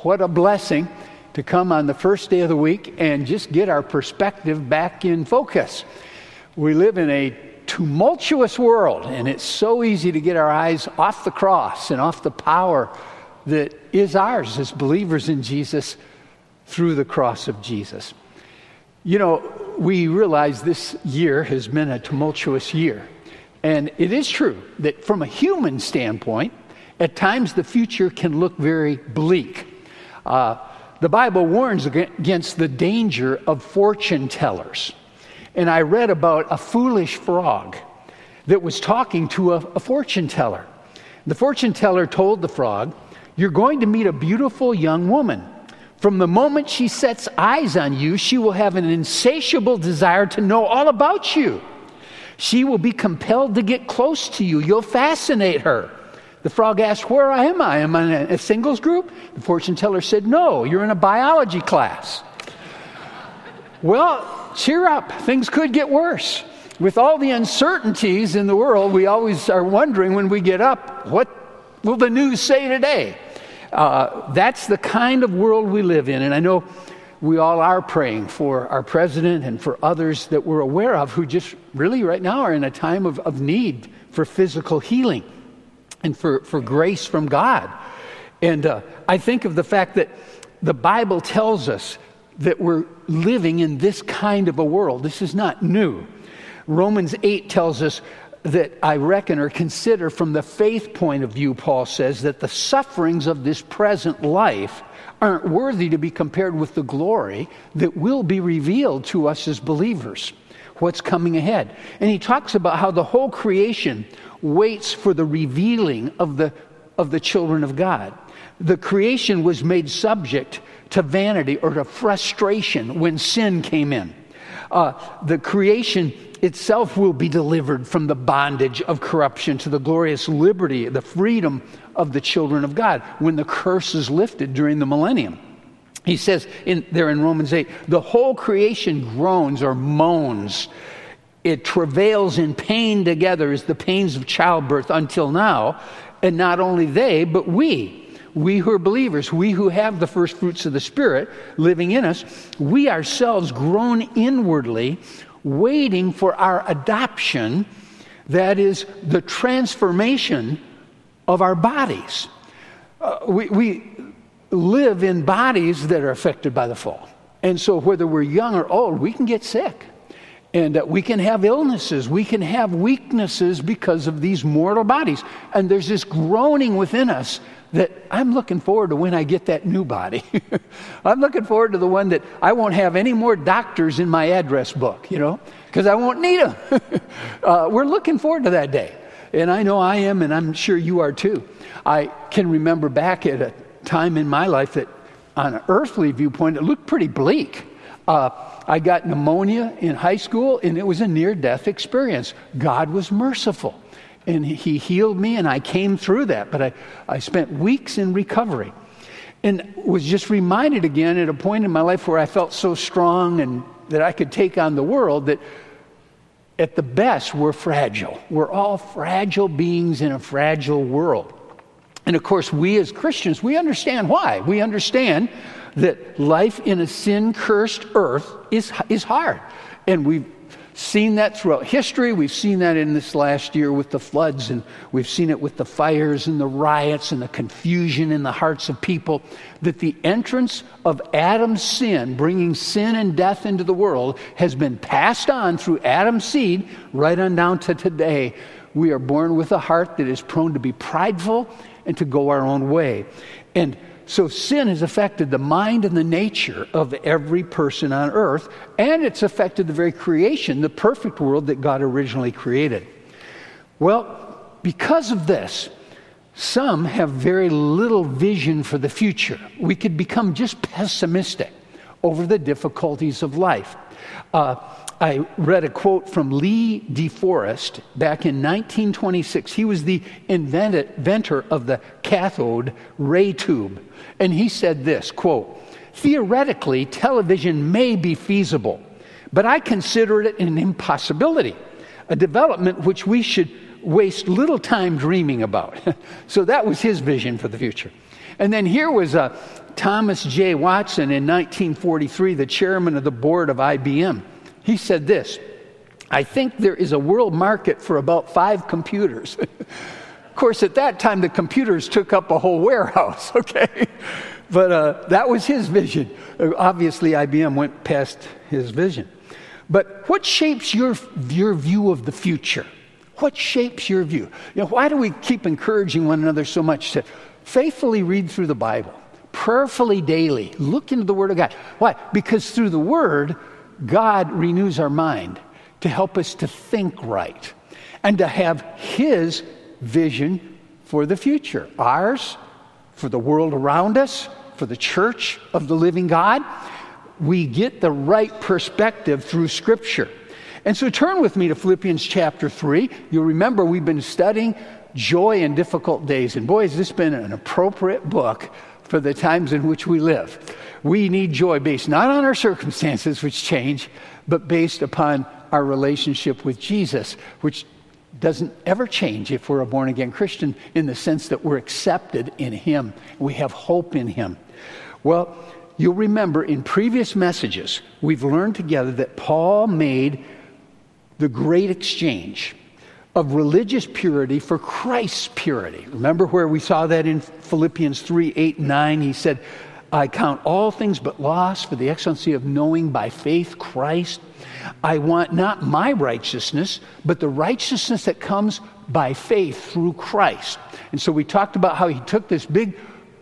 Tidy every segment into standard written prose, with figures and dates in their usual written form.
what a blessing to come on the first day of the week and just get our perspective back in focus. We live in a tumultuous world, and it's so easy to get our eyes off the cross and off the power that is ours as believers in Jesus through the cross of Jesus. You know, we realize this year has been a tumultuous year. And it is true that from a human standpoint, at times the future can look very bleak. The Bible warns against the danger of fortune tellers. And I read about a foolish frog that was talking to a fortune teller. The fortune teller told the frog, "You're going to meet a beautiful young woman. From the moment she sets eyes on you, she will have an insatiable desire to know all about you. She will be compelled to get close to you. You'll fascinate her." The frog asked, "Where am I? Am I in a singles group?" The fortune teller said, "No, you're in a biology class." Well, cheer up. Things could get worse. With all the uncertainties in the world, we always are wondering when we get up, what will the news say today? That's the kind of world we live in. And I know we all are praying for our president and for others that we're aware of who just really right now are in a time of need for physical healing and for grace from God. And I think of the fact that the Bible tells us that we're living in this kind of a world. This is not new. Romans 8 tells us that I reckon or consider from the faith point of view, Paul says, that the sufferings of this present life aren't worthy to be compared with the glory that will be revealed to us as believers, what's coming ahead. And he talks about how the whole creation waits for the revealing of the children of God. The creation was made subject to vanity or to frustration when sin came in. The creation itself will be delivered from the bondage of corruption to the glorious liberty, the freedom of the children of God when the curse is lifted during the millennium. He says there in Romans 8, the whole creation groans or moans. It travails in pain together as the pains of childbirth until now. And not only they, but we who are believers, we who have the first fruits of the Spirit living in us, we ourselves groan inwardly, waiting for our adoption, that is, the transformation of our bodies. We live in bodies that are affected by the fall. And so whether we're young or old, we can get sick. And we can have illnesses. We can have weaknesses because of these mortal bodies. And there's this groaning within us that I'm looking forward to when I get that new body. I'm looking forward to the one that I won't have any more doctors in my address book, because I won't need them. We're looking forward to that day. And I know I am, and I'm sure you are too. I can remember back at a time in my life that on an earthly viewpoint, it looked pretty bleak. I got pneumonia in high school, and it was a near-death experience. God was merciful, and He healed me, and I came through that. But I spent weeks in recovery and was just reminded again at a point in my life where I felt so strong and that I could take on the world that at the best we're fragile. We're all fragile beings in a fragile world. And of course, we as Christians, we understand why. We understand that life in a sin-cursed earth is hard. And we've seen that throughout history. We've seen that in this last year with the floods, and we've seen it with the fires and the riots and the confusion in the hearts of people, that the entrance of Adam's sin, bringing sin and death into the world, has been passed on through Adam's seed right on down to today. We are born with a heart that is prone to be prideful and to go our own way. And so sin has affected the mind and the nature of every person on earth, and it's affected the very creation, the perfect world that God originally created. Well, because of this, some have very little vision for the future. We could become just pessimistic over the difficulties of life. I read a quote from Lee DeForest back in 1926. He was the inventor of the cathode ray tube. And he said this, quote, "Theoretically, television may be feasible, but I consider it an impossibility, a development which we should waste little time dreaming about." So that was his vision for the future. And then here was Thomas J. Watson in 1943, the chairman of the board of IBM. He said this: "I think there is a world market for about 5 computers." Of course, at that time, the computers took up a whole warehouse, okay? But that was his vision. Obviously, IBM went past his vision. But what shapes your view of the future? What shapes your view? Why do we keep encouraging one another so much to faithfully read through the Bible, prayerfully daily, look into the Word of God? Why? Because through the Word, God renews our mind to help us to think right and to have His vision for the future. Ours, for the world around us, for the church of the living God. We get the right perspective through Scripture. And so turn with me to Philippians chapter 3. You'll remember we've been studying joy in difficult days. And boy, has this been an appropriate book for the times in which we live. We need joy based not on our circumstances, which change, but based upon our relationship with Jesus, which doesn't ever change if we're a born-again Christian, in the sense that we're accepted in Him. We have hope in Him. Well, you'll remember in previous messages, we've learned together that Paul made the great exchange of religious purity for Christ's purity. Remember where we saw that in Philippians 3, 8, 9? He said, "I count all things but loss for the excellency of knowing by faith Christ. I want not my righteousness, but the righteousness that comes by faith through Christ." And so we talked about how he took this big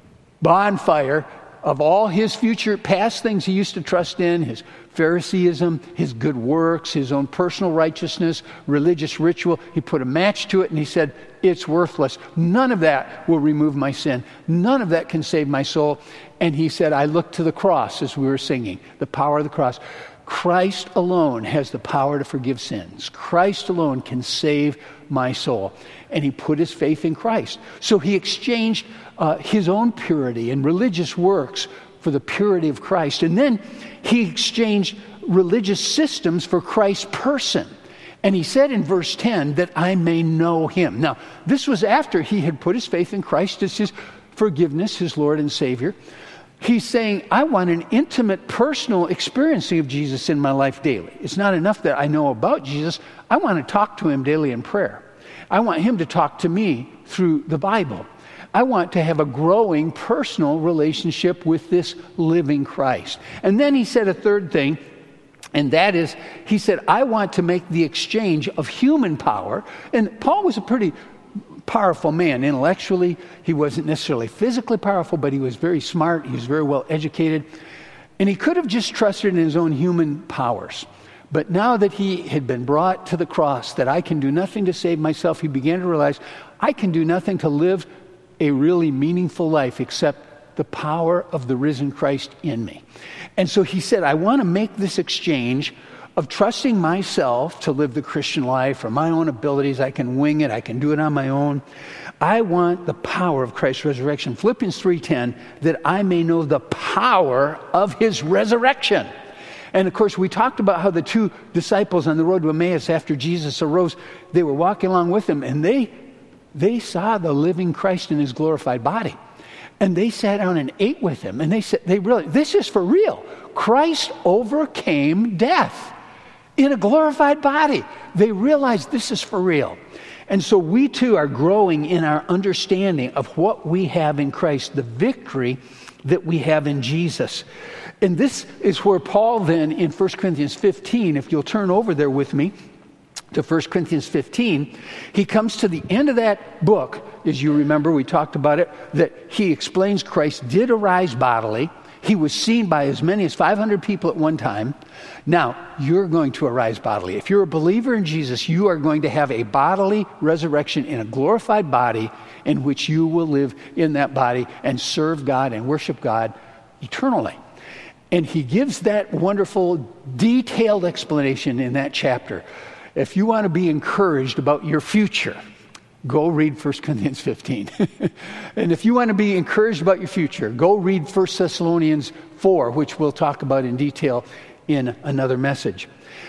bonfire of all his future past things he used to trust in, his Phariseeism, his good works, his own personal righteousness, religious ritual. He put a match to it and he said, it's worthless. None of that will remove my sin. None of that can save my soul. And he said, I look to the cross, as we were singing, the power of the cross. Christ alone has the power to forgive sins. Christ alone can save my soul. And he put his faith in Christ. So he exchanged his own purity and religious works for the purity of Christ. And then he exchanged religious systems for Christ's person. And he said in verse 10 that I may know him. Now, this was after he had put his faith in Christ as his forgiveness, his Lord and Savior. He's saying, I want an intimate, personal experiencing of Jesus in my life daily. It's not enough that I know about Jesus. I want to talk to him daily in prayer. I want him to talk to me through the Bible. I want to have a growing personal relationship with this living Christ. And then he said a third thing, and that is, he said, I want to make the exchange of human power. And Paul was a pretty powerful man intellectually. He wasn't necessarily physically powerful, but he was very smart. He was very well educated. And he could have just trusted in his own human powers. But now that he had been brought to the cross, that I can do nothing to save myself, he began to realize I can do nothing to live a really meaningful life except the power of the risen Christ in me. And so he said, I want to make this exchange of trusting myself to live the Christian life or my own abilities. I can wing it. I can do it on my own. I want the power of Christ's resurrection. Philippians 3:10, that I may know the power of his resurrection. And of course, we talked about how the 2 disciples on the road to Emmaus after Jesus arose, they were walking along with him and they saw the living Christ in his glorified body. And they sat down and ate with him. And they realized, this is for real. Christ overcame death in a glorified body. They realized this is for real. And so we too are growing in our understanding of what we have in Christ, the victory that we have in Jesus. And this is where Paul then in 1 Corinthians 15, if you'll turn over there with me, to 1 Corinthians 15, he comes to the end of that book. As you remember, we talked about it, that he explains Christ did arise bodily. He was seen by as many as 500 people at one time. Now, you're going to arise bodily. If you're a believer in Jesus, you are going to have a bodily resurrection in a glorified body in which you will live in that body and serve God and worship God eternally. And he gives that wonderful, detailed explanation in that chapter. If you want to be encouraged about your future, go read 1 Corinthians 15. And if you want to be encouraged about your future, go read 1 Thessalonians 4, which we'll talk about in detail in another message.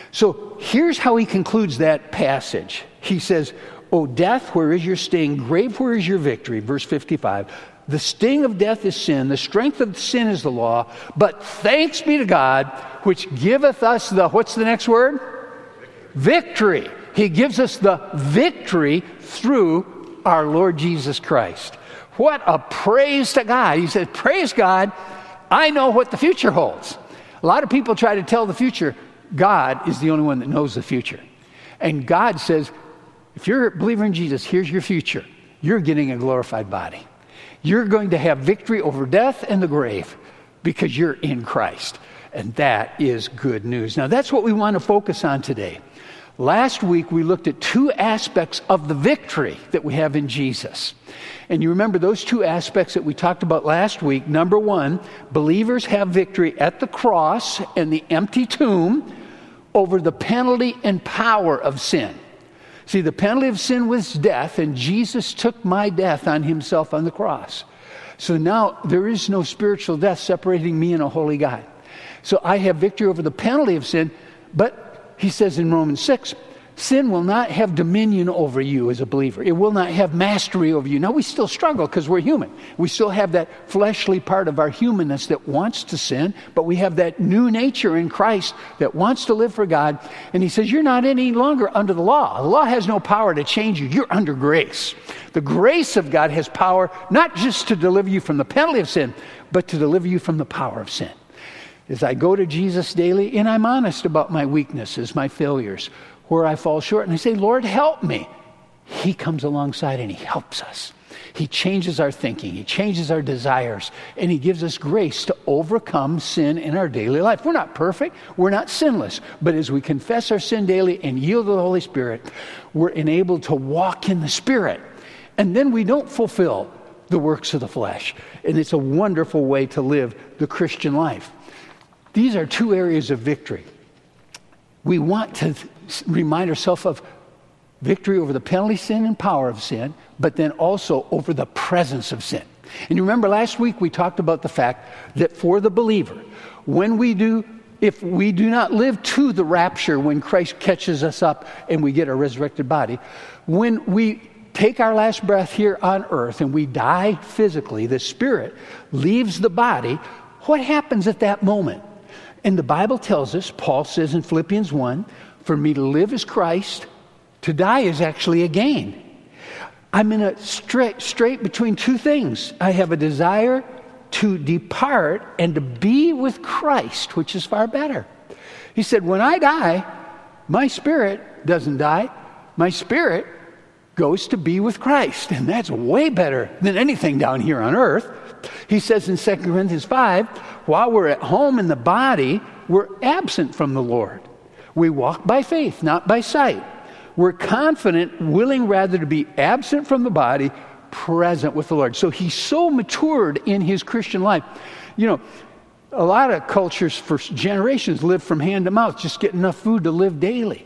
So here's how he concludes that passage. He says, O death, where is your sting? Grave, where is your victory? Verse 55. The sting of death is sin. The strength of sin is the law. But thanks be to God, which giveth us the, what's the next word? Victory. He gives us the victory through our Lord Jesus Christ. What a praise to God. He said, praise God, I know what the future holds. A lot of people try to tell the future. God is the only one that knows the future. And God says, if you're a believer in Jesus, here's your future. You're getting a glorified body. You're going to have victory over death and the grave because you're in Christ. And that is good news. Now, that's what we want to focus on today. Last week, we looked at two aspects of the victory that we have in Jesus. And you remember those two aspects that we talked about last week. Number one, believers have victory at the cross and the empty tomb over the penalty and power of sin. See, the penalty of sin was death, and Jesus took my death on himself on the cross. So now there is no spiritual death separating me and a holy God. So I have victory over the penalty of sin, but he says in Romans 6, sin will not have dominion over you as a believer. It will not have mastery over you. Now, we still struggle because we're human. We still have that fleshly part of our humanness that wants to sin, but we have that new nature in Christ that wants to live for God. And he says, you're not any longer under the law. The law has no power to change you. You're under grace. The grace of God has power not just to deliver you from the penalty of sin, but to deliver you from the power of sin. As I go to Jesus daily, and I'm honest about my weaknesses, my failures, where I fall short, and I say, Lord, help me. He comes alongside and he helps us. He changes our thinking. He changes our desires. And he gives us grace to overcome sin in our daily life. We're not perfect. We're not sinless. But as we confess our sin daily and yield to the Holy Spirit, we're enabled to walk in the Spirit. And then we don't fulfill the works of the flesh. And it's a wonderful way to live the Christian life. These are two areas of victory. We want to remind ourselves of victory over the penalty sin and power of sin, but then also over the presence of sin. And you remember last week we talked about the fact that for the believer, if we do not live to the rapture when Christ catches us up and we get a resurrected body, when we take our last breath here on earth and we die physically, the spirit leaves the body, what happens at that moment? And the Bible tells us, Paul says in Philippians 1, for me to live is Christ, to die is actually a gain. I'm in a straight between two things. I have a desire to depart and to be with Christ, which is far better. He said, when I die, my spirit doesn't die. My spirit goes to be with Christ. And that's way better than anything down here on earth. He says in 2 Corinthians 5, while we're at home in the body, we're absent from the Lord. We walk by faith, not by sight. We're confident, willing rather to be absent from the body, present with the Lord. So he's so matured in his Christian life. You know, a lot of cultures for generations live from hand to mouth, just get enough food to live daily.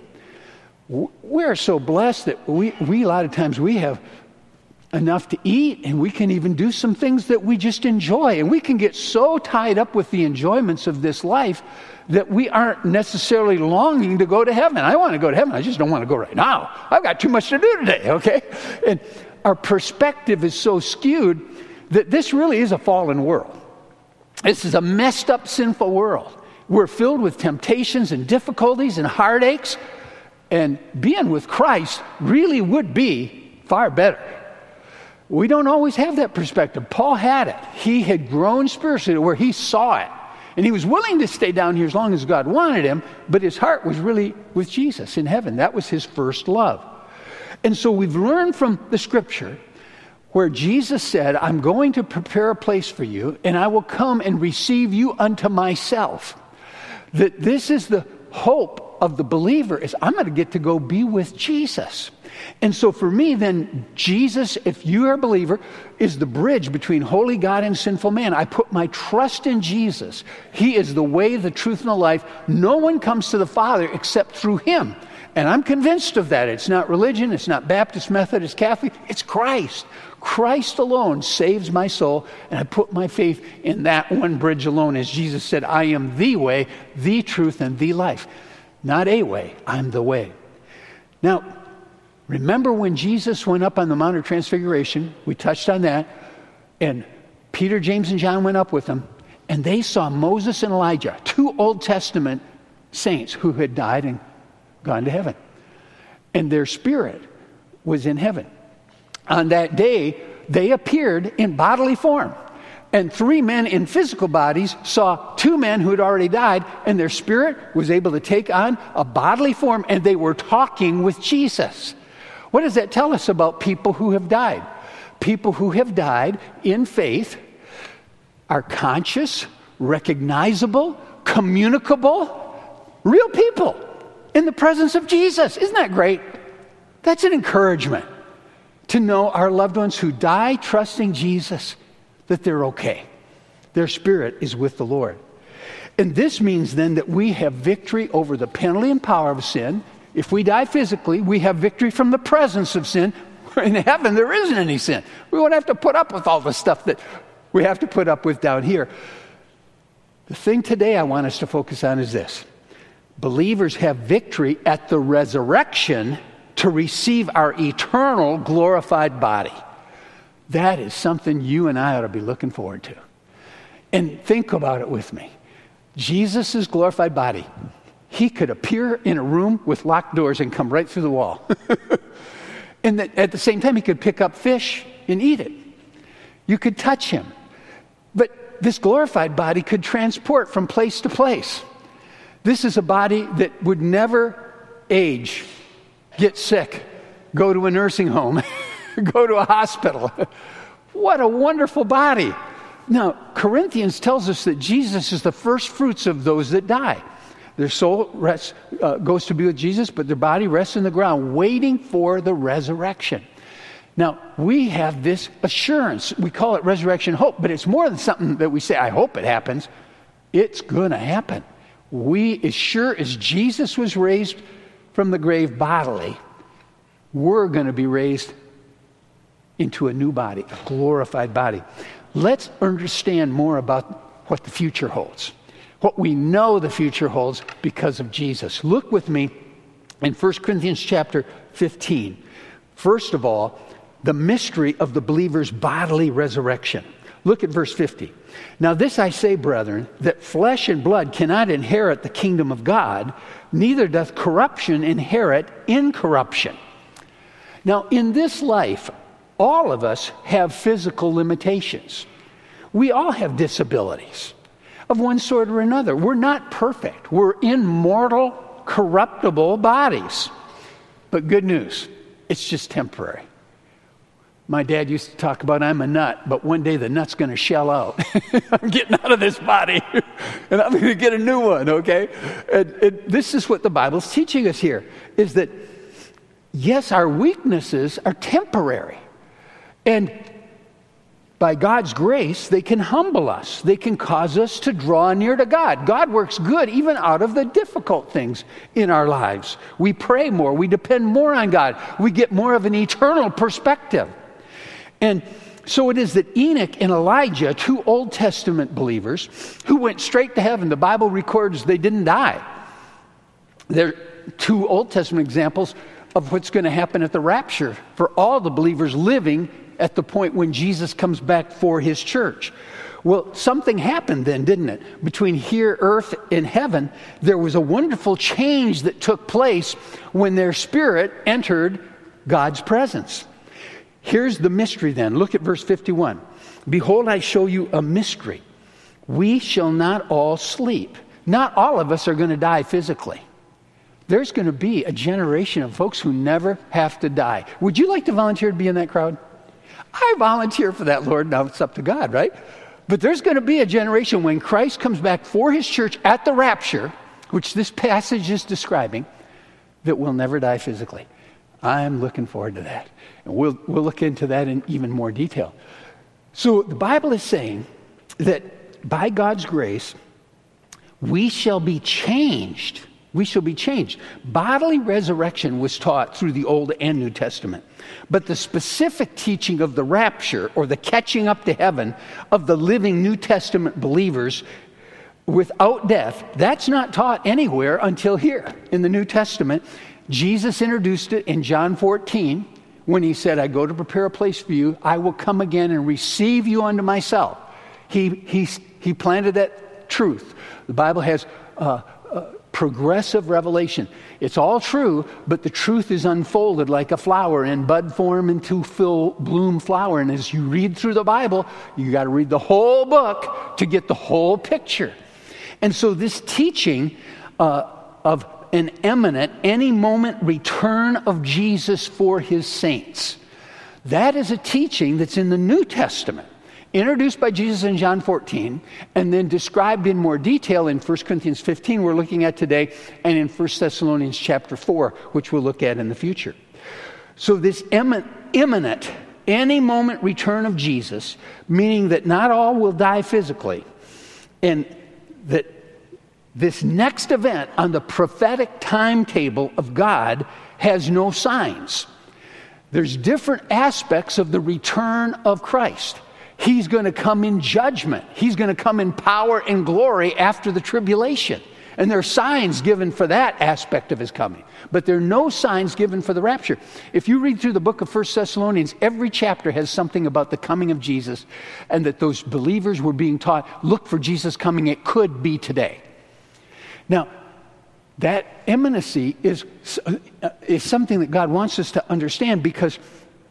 We're so blessed that we a lot of times we have enough to eat, and we can even do some things that we just enjoy. And we can get so tied up with the enjoyments of this life that we aren't necessarily longing to go to heaven. I want to go to heaven. I just don't want to go right now. I've got too much to do today, okay? And our perspective is so skewed that this really is a fallen world. This is a messed up, sinful world. We're filled with temptations and difficulties and heartaches, and being with Christ really would be far better. We don't always have that perspective. Paul had it. He had grown spiritually to where he saw it. And he was willing to stay down here as long as God wanted him, but his heart was really with Jesus in heaven. That was his first love. And so we've learned from the scripture where Jesus said, I'm going to prepare a place for you, and I will come and receive you unto myself. That this is the hope of the believer, is I'm going to get to go be with Jesus. And so for me, then, Jesus, if you are a believer, is the bridge between holy God and sinful man. I put my trust in Jesus. He is the way, the truth, and the life. No one comes to the Father except through him. And I'm convinced of that. It's not religion. It's not Baptist, Methodist, Catholic. It's Christ. Christ alone saves my soul. And I put my faith in that one bridge alone. As Jesus said, I am the way, the truth, and the life. Not a way. I'm the way. Now, remember when Jesus went up on the Mount of Transfiguration, we touched on that, And Peter, James, and John went up with them, and they saw Moses and Elijah, 2 Old Testament saints who had died and gone to heaven. And their spirit was in heaven. On that day, they appeared in bodily form. And 3 men in physical bodies saw 2 men who had already died, and their spirit was able to take on a bodily form, and they were talking with Jesus. What does that tell us about people who have died? People who have died in faith are conscious, recognizable, communicable, real people in the presence of Jesus. Isn't that great? That's an encouragement to know our loved ones who die trusting Jesus, that they're okay. Their spirit is with the Lord. And this means then that we have victory over the penalty and power of sin. If we die physically, we have victory from the presence of sin. In heaven, there isn't any sin. We won't have to put up with all the stuff that we have to put up with down here. The thing today I want us to focus on is this. Believers have victory at the resurrection to receive our eternal glorified body. That is something you and I ought to be looking forward to. And think about it with me. Jesus' glorified body, he could appear in a room with locked doors and come right through the wall. And at the same time, he could pick up fish and eat it. You could touch him. But this glorified body could transport from place to place. This is a body that would never age, get sick, go to a nursing home, go to a hospital. What a wonderful body. Now, Corinthians tells us that Jesus is the first fruits of those that die. Their soul goes to be with Jesus, but their body rests in the ground, waiting for the resurrection. Now, we have this assurance. We call it resurrection hope, but it's more than something that we say, I hope it happens. It's going to happen. We, as sure as Jesus was raised from the grave bodily, we're going to be raised into a new body, a glorified body. Let's understand more about what the future holds. What we know the future holds because of Jesus. Look with me in 1 Corinthians chapter 15. First of all, the mystery of the believer's bodily resurrection. Look at verse 50. Now this I say, brethren, that flesh and blood cannot inherit the kingdom of God, neither doth corruption inherit incorruption. Now in this life, all of us have physical limitations. We all have disabilities of one sort or another. We're not perfect. We're in mortal, corruptible bodies. But good news, it's just temporary. My dad used to talk about I'm a nut, but one day the nut's going to shell out. I'm getting out of this body, and I'm going to get a new one, okay? And this is what the Bible's teaching us here, is that, yes, our weaknesses are temporary. And by God's grace, they can humble us. They can cause us to draw near to God. God works good even out of the difficult things in our lives. We pray more. We depend more on God. We get more of an eternal perspective. And so it is that Enoch and Elijah, 2 Old Testament believers, who went straight to heaven, the Bible records they didn't die. They're 2 Old Testament examples of what's going to happen at the rapture for all the believers living at the point when Jesus comes back for his church. Well, something happened then, didn't it? Between here, earth, and heaven, there was a wonderful change that took place when their spirit entered God's presence. Here's the mystery then. Look at verse 51. Behold, I show you a mystery. We shall not all sleep. Not all of us are going to die physically. There's going to be a generation of folks who never have to die. Would you like to volunteer to be in that crowd? I volunteer for that, Lord. Now it's up to God, right? But there's going to be a generation when Christ comes back for his church at the rapture, which this passage is describing, that will never die physically. I'm looking forward to that. And we'll look into that in even more detail. So the Bible is saying that by God's grace, we shall be changed. We shall be changed. Bodily resurrection was taught through the Old and New Testament. But the specific teaching of the rapture, or the catching up to heaven of the living New Testament believers without death, that's not taught anywhere until here in the New Testament. Jesus introduced it in John 14 when he said, I go to prepare a place for you, I will come again and receive you unto myself. He planted that truth. The Bible has progressive revelation. It's all true, but the truth is unfolded like a flower in bud form into full bloom flower. And as you read through the Bible, you got to read the whole book to get the whole picture. And so this teaching of an imminent, any moment return of Jesus for his saints, that is a teaching that's in the New Testament, introduced by Jesus in John 14, and then described in more detail in 1 Corinthians 15, we're looking at today, and in 1 Thessalonians chapter 4, which we'll look at in the future. So this imminent, any moment return of Jesus, meaning that not all will die physically, and that this next event on the prophetic timetable of God has no signs. There's different aspects of the return of Christ. He's going to come in judgment. He's going to come in power and glory after the tribulation. And there are signs given for that aspect of his coming. But there are no signs given for the rapture. If you read through the book of 1 Thessalonians, every chapter has something about the coming of Jesus, and that those believers were being taught, look for Jesus coming. It could be today. Now, that imminency is something that God wants us to understand, because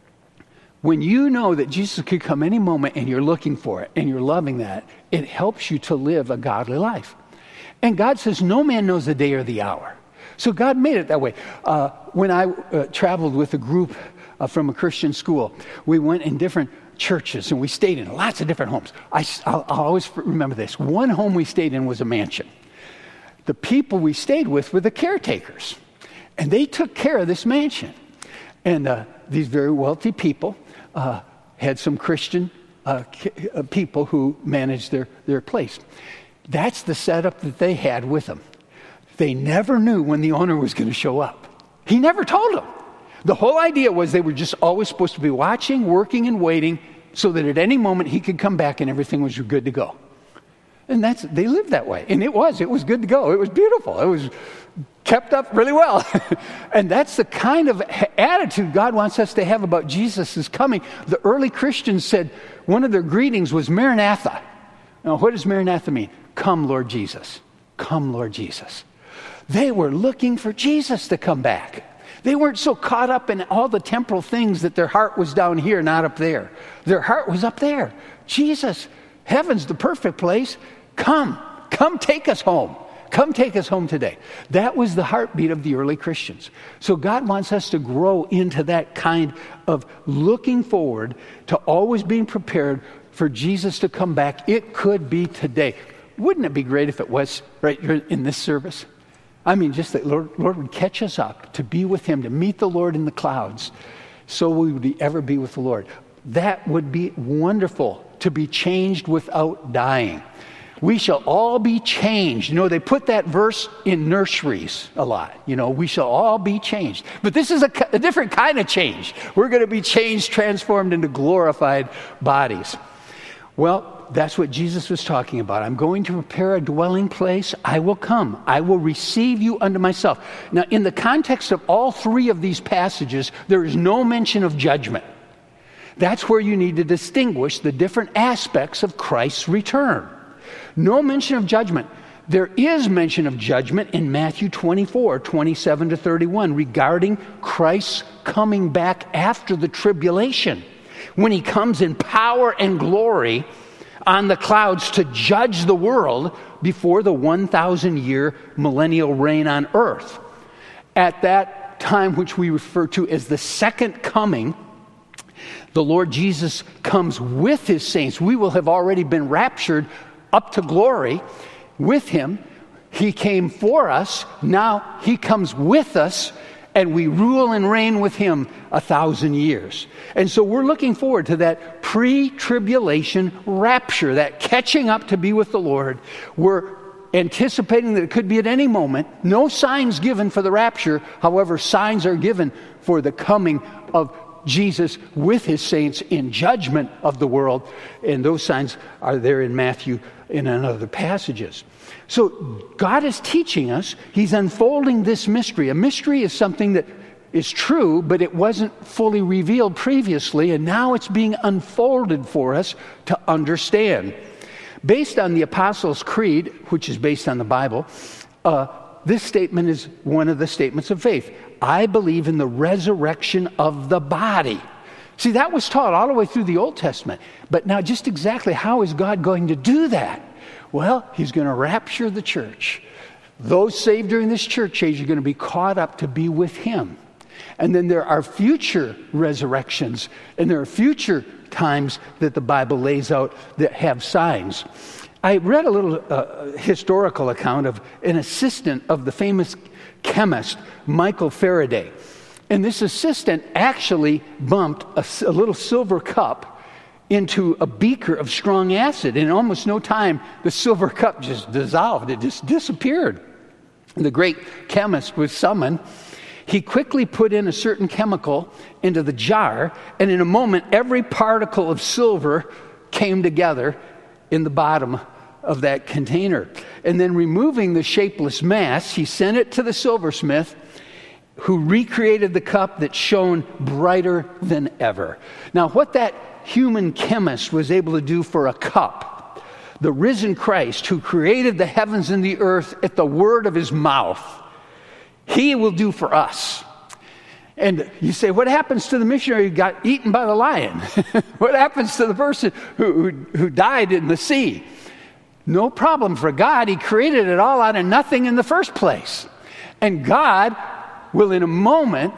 when you know that Jesus could come any moment and you're looking for it and you're loving that, it helps you to live a godly life. And God says no man knows the day or the hour. So God made it that way. When I traveled with a group from a Christian school, we went in different churches and we stayed in lots of different homes. I'll always remember this. One home we stayed in was a mansion. The people we stayed with were the caretakers, and they took care of this mansion. And these very wealthy people had some Christian people who managed their place. That's the setup that they had with them. They never knew when the owner was going to show up. He never told them. The whole idea was they were just always supposed to be watching, working, and waiting so that at any moment he could come back and everything was good to go. And they lived that way. And it was good to go. It was beautiful. It was kept up really well. And that's the kind of attitude God wants us to have about Jesus' coming. The early Christians said one of their greetings was Maranatha. Now, what does Maranatha mean? Come, Lord Jesus. Come, Lord Jesus. They were looking for Jesus to come back. They weren't so caught up in all the temporal things that their heart was down here, not up there. Their heart was up there. Jesus, heaven's the perfect place. Come take us home. Come take us home today. That was the heartbeat of the early Christians. So God wants us to grow into that kind of looking forward to always being prepared for Jesus to come back. It could be today. Wouldn't it be great if it was right in this service? I mean, just that Lord would catch us up to be with him, to meet the Lord in the clouds, so we would ever be with the Lord. That would be wonderful, to be changed without dying. We shall all be changed. You know, they put that verse in nurseries a lot. You know, we shall all be changed. But this is a different kind of change. We're going to be changed, transformed into glorified bodies. Well, that's what Jesus was talking about. I'm going to prepare a dwelling place. I will come. I will receive you unto myself. Now, in the context of all three of these passages, there is no mention of judgment. That's where you need to distinguish the different aspects of Christ's return. No mention of judgment. There is mention of judgment in Matthew 24, 27 to 31 regarding Christ's coming back after the tribulation, when he comes in power and glory on the clouds to judge the world before the 1,000-year millennial reign on earth. At that time, which we refer to as the second coming, the Lord Jesus comes with his saints. We will have already been raptured up to glory with him. He came for us. Now he comes with us, and we rule and reign with him 1,000 years. And so we're looking forward to that pre-tribulation rapture, that catching up to be with the Lord. We're anticipating that it could be at any moment. No signs given for the rapture. However, signs are given for the coming of Jesus with his saints in judgment of the world. And those signs are there in Matthew and in other passages. So God is teaching us. He's unfolding this mystery. A mystery is something that is true, but it wasn't fully revealed previously, and now it's being unfolded for us to understand. Based on the Apostles' Creed, which is based on the Bible, this statement is one of the statements of faith. I believe in the resurrection of the body. See, that was taught all the way through the Old Testament. But now just exactly how is God going to do that? Well, he's going to rapture the church. Those saved during this church age are going to be caught up to be with him. And then there are future resurrections, and there are future times that the Bible lays out that have signs. I read a little historical account of an assistant of the famous chemist Michael Faraday. And this assistant actually bumped a little silver cup into a beaker of strong acid. And in almost no time, the silver cup just dissolved. It just disappeared. The great chemist was summoned. He quickly put in a certain chemical into the jar, and in a moment, every particle of silver came together in the bottom of that container. And then removing the shapeless mass, he sent it to the silversmith, who recreated the cup that shone brighter than ever. Now, what that human chemist was able to do for a cup, the risen Christ, who created the heavens and the earth at the word of his mouth, he will do for us. And you say, what happens to the missionary who got eaten by the lion? What happens to the person who died in the sea? No problem for God. He created it all out of nothing in the first place. And God will in a moment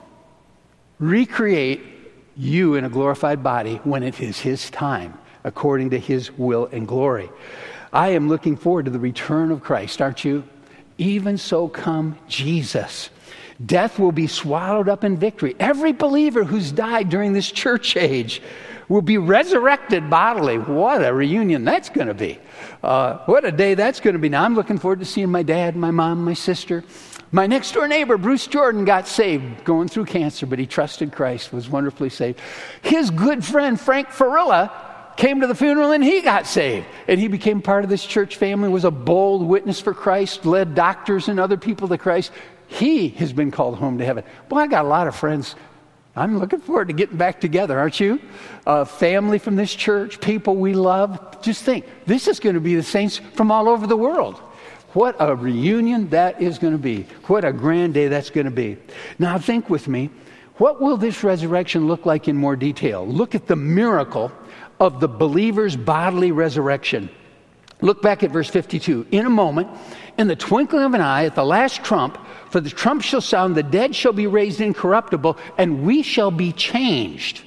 recreate you in a glorified body when it is his time, according to his will and glory. I am looking forward to the return of Christ, aren't you? Even so come Jesus. Death will be swallowed up in victory. Every believer who's died during this church age will be resurrected bodily. What a reunion that's going to be. What a day that's going to be. Now, I'm looking forward to seeing my dad, my mom, my sister. My next door neighbor, Bruce Jordan, got saved going through cancer, but he trusted Christ, was wonderfully saved. His good friend, Frank Farilla, came to the funeral and he got saved. And he became part of this church family, was a bold witness for Christ, led doctors and other people to Christ. He has been called home to heaven. Boy, I got a lot of friends. I'm looking forward to getting back together, aren't you? Family from this church, people we love. Just think, this is going to be the saints from all over the world. What a reunion that is going to be. What a grand day that's going to be. Now think with me, what will this resurrection look like in more detail? Look at the miracle of the believer's bodily resurrection. Look back at verse 52. In a moment, in the twinkling of an eye, at the last trump, for the trump shall sound, the dead shall be raised incorruptible, and we shall be changed.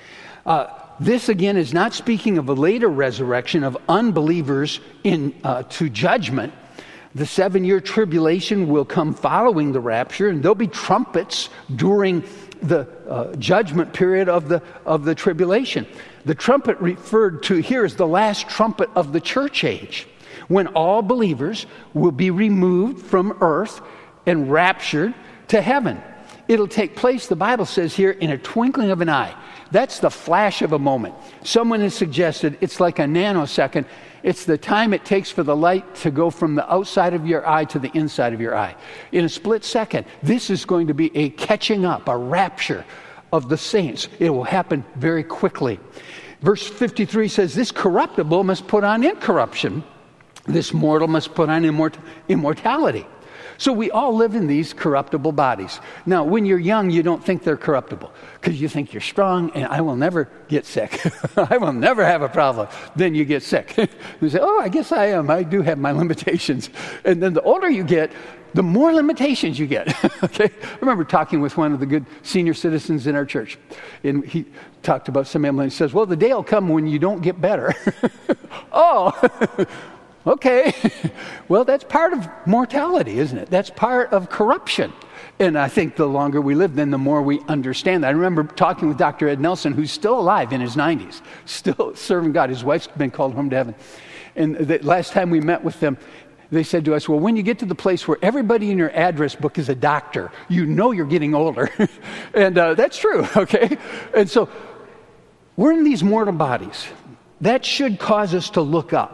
This again is not speaking of a later resurrection of unbelievers to judgment. The 7-year tribulation will come following the rapture, and there'll be trumpets during the judgment period of the tribulation. The trumpet referred to here is the last trumpet of the church age, when all believers will be removed from earth and raptured to heaven. It'll take place, the Bible says here, in a twinkling of an eye. That's the flash of a moment. Someone has suggested it's like a nanosecond. It's the time it takes for the light to go from the outside of your eye to the inside of your eye. In a split second, this is going to be a catching up, a rapture of the saints. It will happen very quickly. Verse 53 says, this corruptible must put on incorruption. This mortal must put on immortality. So we all live in these corruptible bodies. Now, when you're young, you don't think they're corruptible because you think you're strong and I will never get sick. I will never have a problem. Then you get sick. You say, oh, I guess I am. I do have my limitations. And then the older you get, the more limitations you get. Okay? I remember talking with one of the good senior citizens in our church. And he talked about some and he says, well, the day will come when you don't get better. Oh, okay. Well, that's part of mortality, isn't it? That's part of corruption. And I think the longer we live, then the more we understand that. I remember talking with Dr. Ed Nelson, who's still alive in his 90s, still serving God. His wife's been called home to heaven. And the last time we met with them, they said to us, well, when you get to the place where everybody in your address book is a doctor, you know you're getting older. And that's true, okay? And so we're in these mortal bodies. That should cause us to look up.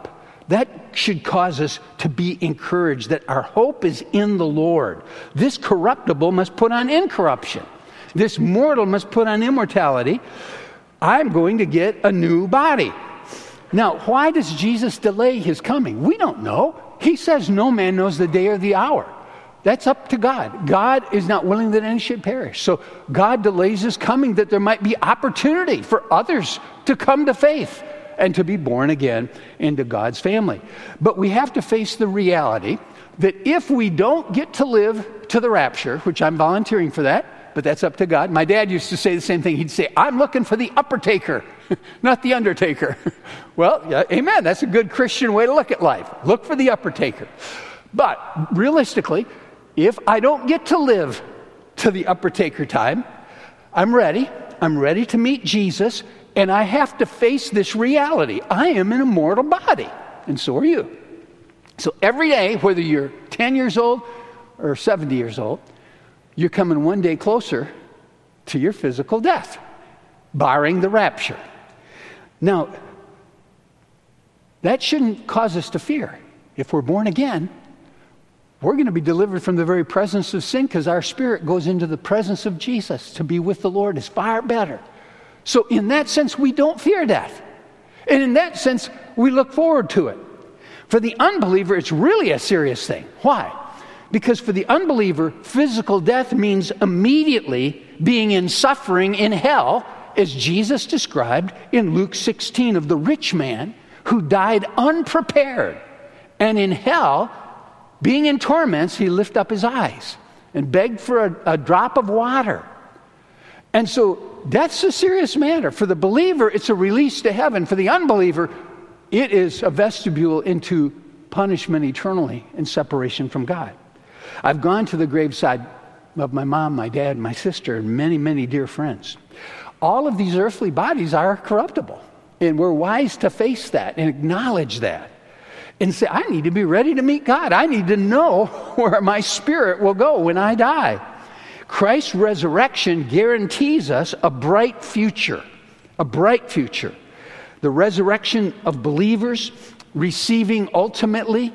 that should cause us to be encouraged that our hope is in the Lord. This corruptible must put on incorruption. This mortal must put on immortality. I'm going to get a new body. Now, why does Jesus delay his coming? We don't know. He says no man knows the day or the hour. That's up to God. God is not willing that any should perish. So God delays his coming that there might be opportunity for others to come to faith and to be born again into God's family. But we have to face the reality that if we don't get to live to the rapture, which I'm volunteering for that, but that's up to God. My dad used to say the same thing. He'd say, I'm looking for the upper taker, not the undertaker. Well, yeah, amen. That's a good Christian way to look at life. Look for the upper taker. But realistically, if I don't get to live to the upper taker time, I'm ready. I'm ready to meet Jesus, and I have to face this reality. I am an immortal body, and so are you. So every day, whether you're 10 years old or 70 years old, you're coming one day closer to your physical death, barring the rapture. Now, that shouldn't cause us to fear. If we're born again, we're going to be delivered from the very presence of sin because our spirit goes into the presence of Jesus. To be with the Lord is far better. So in that sense, we don't fear death. And in that sense, we look forward to it. For the unbeliever, it's really a serious thing. Why? Because for the unbeliever, physical death means immediately being in suffering in hell, as Jesus described in Luke 16 of the rich man who died unprepared. And in hell, being in torments, he lifted up his eyes and begged for a drop of water. And so that's a serious matter. For the believer, it's a release to heaven. For the unbeliever, it is a vestibule into punishment eternally and separation from God. I've gone to the graveside of my mom, my dad, my sister, and many, many dear friends. All of these earthly bodies are corruptible, and we're wise to face that and acknowledge that and say, I need to be ready to meet God. I need to know where my spirit will go when I die. Christ's resurrection guarantees us a bright future, a bright future. The resurrection of believers receiving ultimately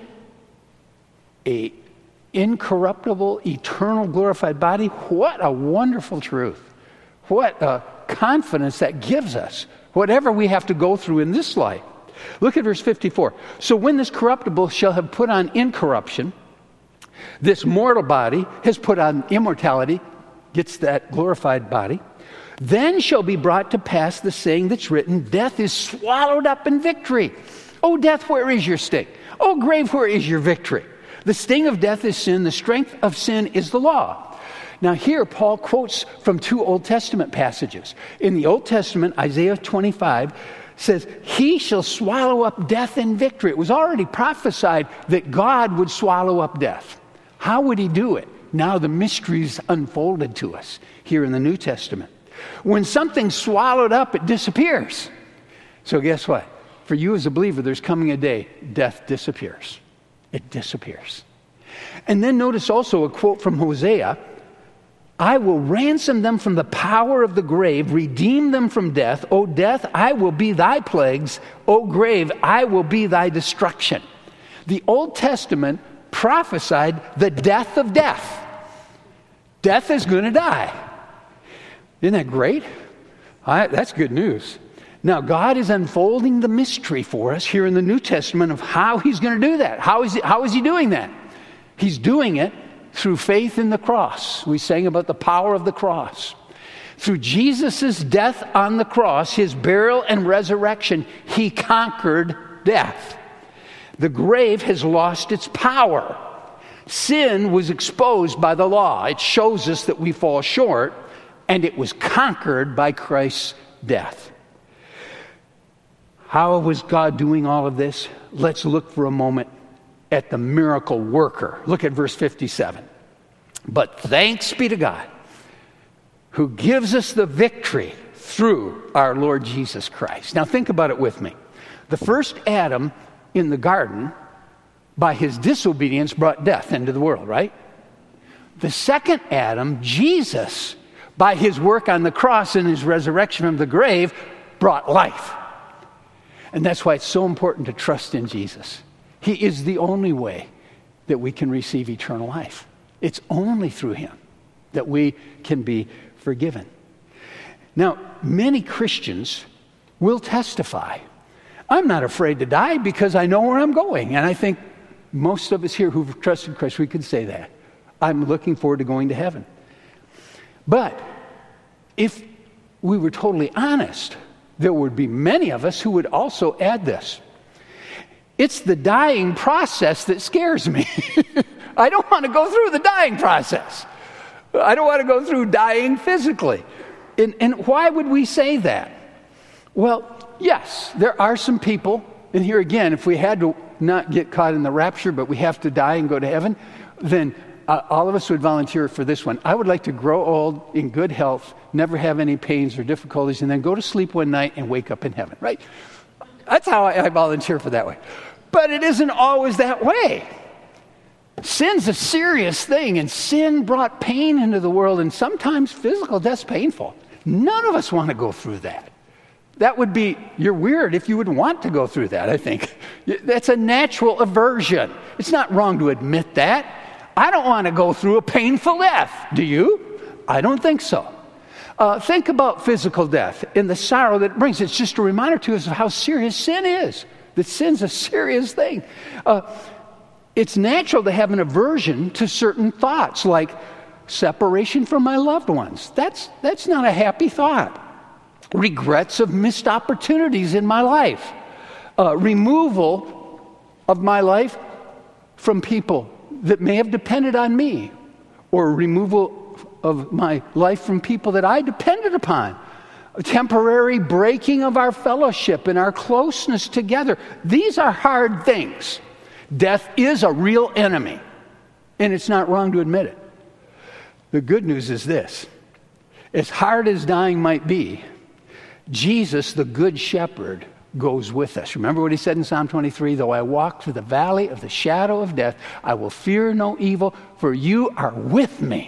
a incorruptible, eternal, glorified body. What a wonderful truth. What a confidence that gives us, whatever we have to go through in this life. Look at verse 54. So when this corruptible shall have put on incorruption, this mortal body has put on immortality, gets that glorified body, then shall be brought to pass the saying that's written, death is swallowed up in victory. Oh, death, where is your sting? Oh, grave, where is your victory? The sting of death is sin. The strength of sin is the law. Now here, Paul quotes from two Old Testament passages. In the Old Testament, Isaiah 25 says, he shall swallow up death in victory. It was already prophesied that God would swallow up death. How would he do it? Now the mystery's unfolded to us here in the New Testament. When something's swallowed up, it disappears. So guess what? For you as a believer, there's coming a day, death disappears. It disappears. And then notice also a quote from Hosea, I will ransom them from the power of the grave, redeem them from death. O death, I will be thy plagues. O grave, I will be thy destruction. The Old Testament prophesied the death of death. Death is going to die. Isn't that great? That's good news. Now, God is unfolding the mystery for us here in the New Testament of how he's going to do that. How is he doing that? He's doing it through faith in the cross. We sang about the power of the cross. Through Jesus' death on the cross, his burial and resurrection, he conquered death. The grave has lost its power. Sin was exposed by the law. It shows us that we fall short, and it was conquered by Christ's death. How was God doing all of this? Let's look for a moment at the miracle worker. Look at verse 57. But thanks be to God who gives us the victory through our Lord Jesus Christ. Now think about it with me. The first Adam in the garden, by his disobedience, brought death into the world, right? The second Adam, Jesus, by his work on the cross and his resurrection from the grave, brought life. And that's why it's so important to trust in Jesus. He is the only way that we can receive eternal life. It's only through him that we can be forgiven. Now, many Christians will testify, I'm not afraid to die because I know where I'm going. And I think most of us here who've trusted Christ, we could say that. I'm looking forward to going to heaven. But if we were totally honest, there would be many of us who would also add this. It's the dying process that scares me. I don't want to go through the dying process. I don't want to go through dying physically. And why would we say that? Well, yes, there are some people, and here again, if we had to not get caught in the rapture, but we have to die and go to heaven, then all of us would volunteer for this one. I would like to grow old in good health, never have any pains or difficulties, and then go to sleep one night and wake up in heaven, right? That's how I volunteer for that way. But it isn't always that way. Sin's a serious thing, and sin brought pain into the world, and sometimes physical death's painful. None of us want to go through that. That would be, you're weird if you would want to go through that, I think. That's a natural aversion. It's not wrong to admit that. I don't want to go through a painful death. Do you? I don't think so. Think about physical death and the sorrow that it brings. It's just a reminder to us of how serious sin is. That sin's a serious thing. It's natural to have an aversion to certain thoughts, like separation from my loved ones. That's not a happy thought. Regrets of missed opportunities in my life. Removal of my life from people that may have depended on me, or removal of my life from people that I depended upon. A temporary breaking of our fellowship and our closeness together. These are hard things. Death is a real enemy, and it's not wrong to admit it. The good news is this. As hard as dying might be, Jesus, the Good Shepherd, goes with us. Remember what he said in Psalm 23, though I walk through the valley of the shadow of death, I will fear no evil, for you are with me.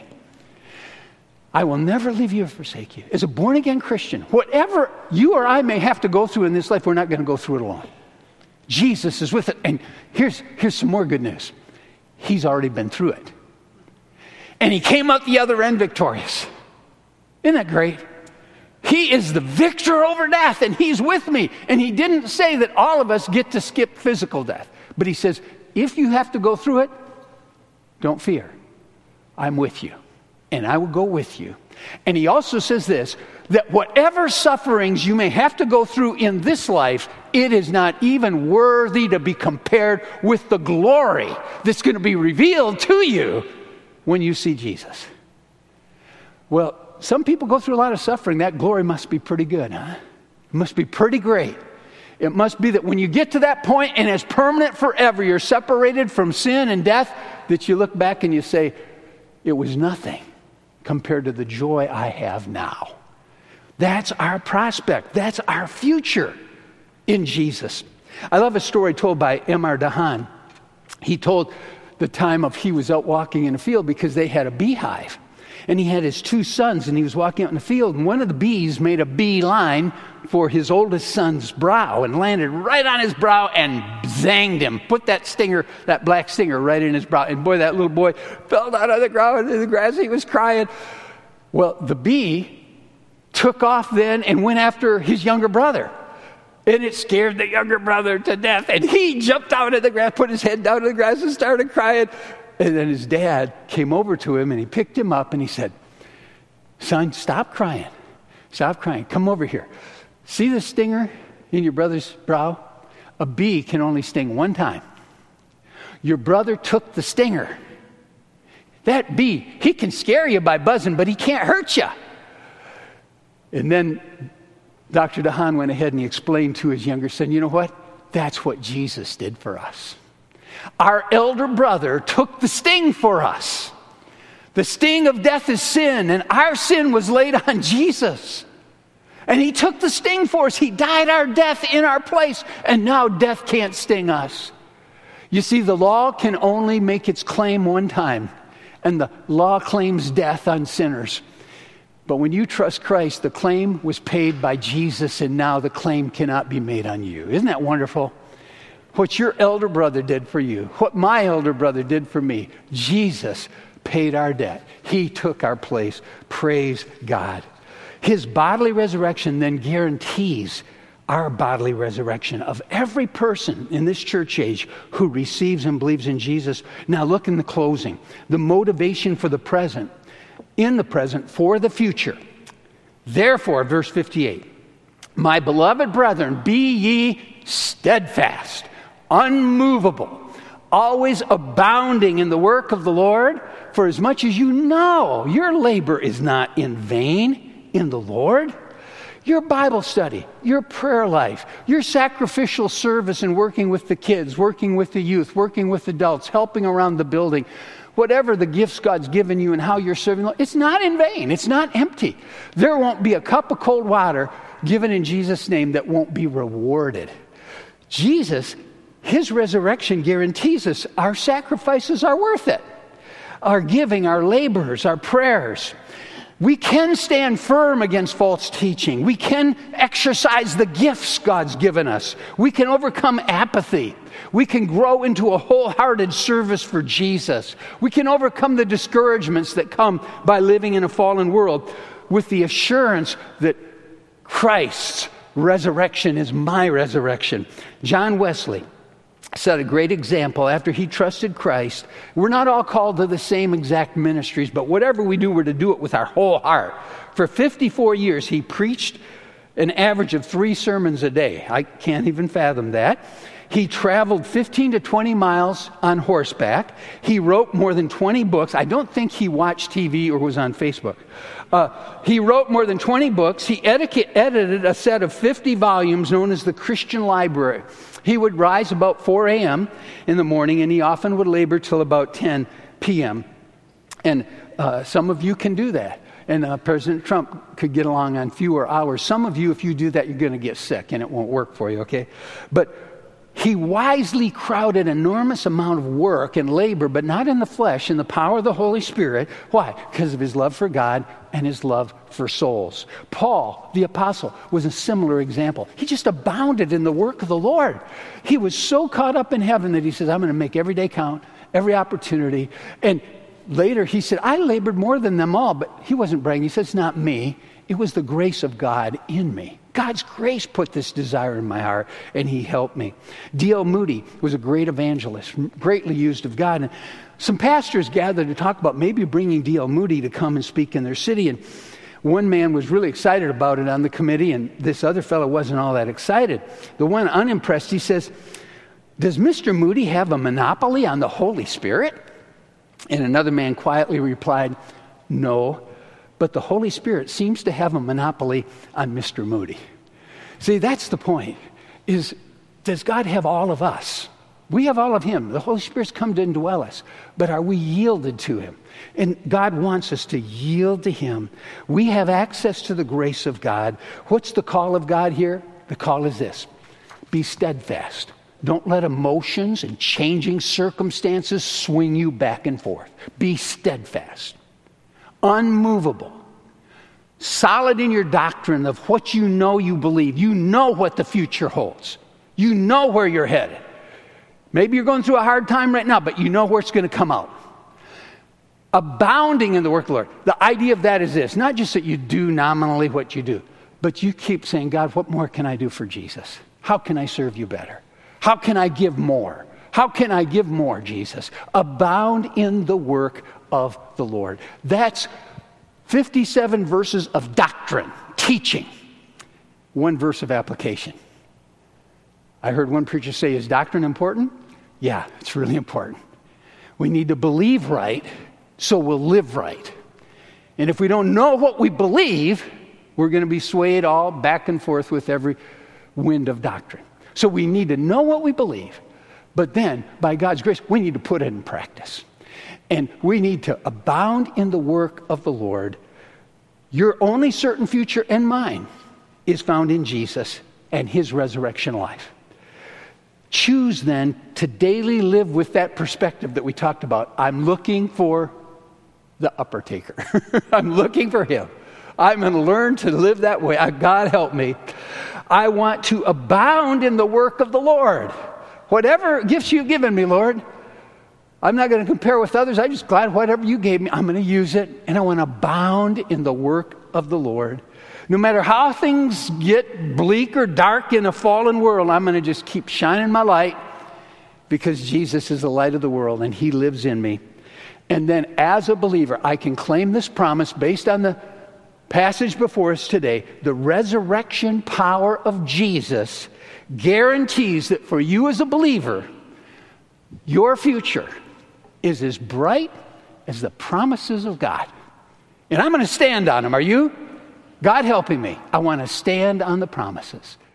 I will never leave you or forsake you. As a born-again Christian, whatever you or I may have to go through in this life, we're not going to go through it alone. Jesus is with it. And here's some more good news. He's already been through it. And he came out the other end victorious. Isn't that great? He is the victor over death, and he's with me. And he didn't say that all of us get to skip physical death. But he says, if you have to go through it, don't fear. I'm with you, and I will go with you. And he also says this, that whatever sufferings you may have to go through in this life, it is not even worthy to be compared with the glory that's going to be revealed to you when you see Jesus. Well, some people go through a lot of suffering. That glory must be pretty good, huh? It must be pretty great. It must be that when you get to that point and it's permanent forever, you're separated from sin and death, that you look back and you say, it was nothing compared to the joy I have now. That's our prospect. That's our future in Jesus. I love a story told by M.R. DeHaan. He told the time of he was out walking in a field because they had a beehive. And he had his two sons, and he was walking out in the field, and one of the bees made a beeline for his oldest son's brow and landed right on his brow and zanged him, put that stinger, that black stinger, right in his brow. And boy, that little boy fell down on the ground in the grass. He was crying. Well, the bee took off then and went after his younger brother. And it scared the younger brother to death. And he jumped out of the grass, put his head down in the grass and started crying. And then his dad came over to him and he picked him up and he said, son, stop crying. Stop crying. Come over here. See the stinger in your brother's brow? A bee can only sting one time. Your brother took the stinger. That bee, he can scare you by buzzing, but he can't hurt you. And then Dr. DeHaan went ahead and he explained to his younger son, you know what? That's what Jesus did for us. Our elder brother took the sting for us. The sting of death is sin, and our sin was laid on Jesus. And he took the sting for us. He died our death in our place, and now death can't sting us. You see, the law can only make its claim one time, and the law claims death on sinners. But when you trust Christ, the claim was paid by Jesus, and now the claim cannot be made on you. Isn't that wonderful? What your elder brother did for you, what my elder brother did for me, Jesus paid our debt. He took our place. Praise God. His bodily resurrection then guarantees our bodily resurrection of every person in this church age who receives and believes in Jesus. Now look in the closing. The motivation for the present, in the present, for the future. Therefore, verse 58, my beloved brethren, be ye steadfast, unmovable, always abounding in the work of the Lord, for as much as you know your labor is not in vain in the Lord. Your Bible study, your prayer life, your sacrificial service in working with the kids, working with the youth, working with adults, helping around the building, whatever the gifts God's given you and how you're serving, it's not in vain. It's not empty. There won't be a cup of cold water given in Jesus' name that won't be rewarded. Jesus, his resurrection guarantees us our sacrifices are worth it. Our giving, our labors, our prayers. We can stand firm against false teaching. We can exercise the gifts God's given us. We can overcome apathy. We can grow into a wholehearted service for Jesus. We can overcome the discouragements that come by living in a fallen world with the assurance that Christ's resurrection is my resurrection. John Wesley set a great example after he trusted Christ. We're not all called to the same exact ministries, but whatever we do, we're to do it with our whole heart. For 54 years, he preached an average of 3 sermons a day. I can't even fathom that. He traveled 15 to 20 miles on horseback. He wrote more than 20 books. I don't think he watched TV or was on Facebook. He wrote more than 20 books. He edited a set of 50 volumes known as the Christian Library. He would rise about 4 a.m. in the morning, and he often would labor till about 10 p.m. And some of you can do that. And President Trump could get along on fewer hours. Some of you, if you do that, you're going to get sick, and it won't work for you, okay? But he wisely crowded an enormous amount of work and labor, but not in the flesh, in the power of the Holy Spirit. Why? Because of his love for God and his love for souls. Paul, the apostle, was a similar example. He just abounded in the work of the Lord. He was so caught up in heaven that he says, I'm going to make every day count, every opportunity. And later he said, I labored more than them all, but he wasn't bragging. He said, it's not me. It was the grace of God in me. God's grace put this desire in my heart, and he helped me. D.L. Moody was a great evangelist, greatly used of God. And some pastors gathered to talk about maybe bringing D.L. Moody to come and speak in their city. And one man was really excited about it on the committee, and this other fellow wasn't all that excited. The one unimpressed, he says, does Mr. Moody have a monopoly on the Holy Spirit? And another man quietly replied, no. But the Holy Spirit seems to have a monopoly on Mr. Moody. See, that's the point, is does God have all of us? We have all of him. The Holy Spirit's come to indwell us. But are we yielded to him? And God wants us to yield to him. We have access to the grace of God. What's the call of God here? The call is this: be steadfast. Don't let emotions and changing circumstances swing you back and forth. Be steadfast. Unmovable, solid in your doctrine of what you know you believe. You know what the future holds. You know where you're headed. Maybe you're going through a hard time right now, but you know where it's going to come out. Abounding in the work of the Lord. The idea of that is this: not just that you do nominally what you do, but you keep saying, God, what more can I do for Jesus? How can I serve you better? How can I give more? How can I give more, Jesus? Abound in the work of the Lord. That's 57 verses of doctrine, teaching. 1 verse of application. I heard one preacher say, is doctrine important? Yeah, it's really important. We need to believe right, so we'll live right. And if we don't know what we believe, we're going to be swayed all back and forth with every wind of doctrine. So we need to know what we believe. But then, by God's grace, we need to put it in practice. And we need to abound in the work of the Lord. Your only certain future and mine is found in Jesus and his resurrection life. Choose then to daily live with that perspective that we talked about. I'm looking for the upper taker. I'm looking for him. I'm going to learn to live that way. God help me. I want to abound in the work of the Lord. Whatever gifts you've given me, Lord, I'm not going to compare with others. I'm just glad whatever you gave me, I'm going to use it. And I want to abound in the work of the Lord. No matter how things get bleak or dark in a fallen world, I'm going to just keep shining my light because Jesus is the light of the world and he lives in me. And then as a believer, I can claim this promise based on the passage before us today. The resurrection power of Jesus guarantees that for you as a believer, your future is as bright as the promises of God. And I'm going to stand on them. Are you? God helping me. I want to stand on the promises.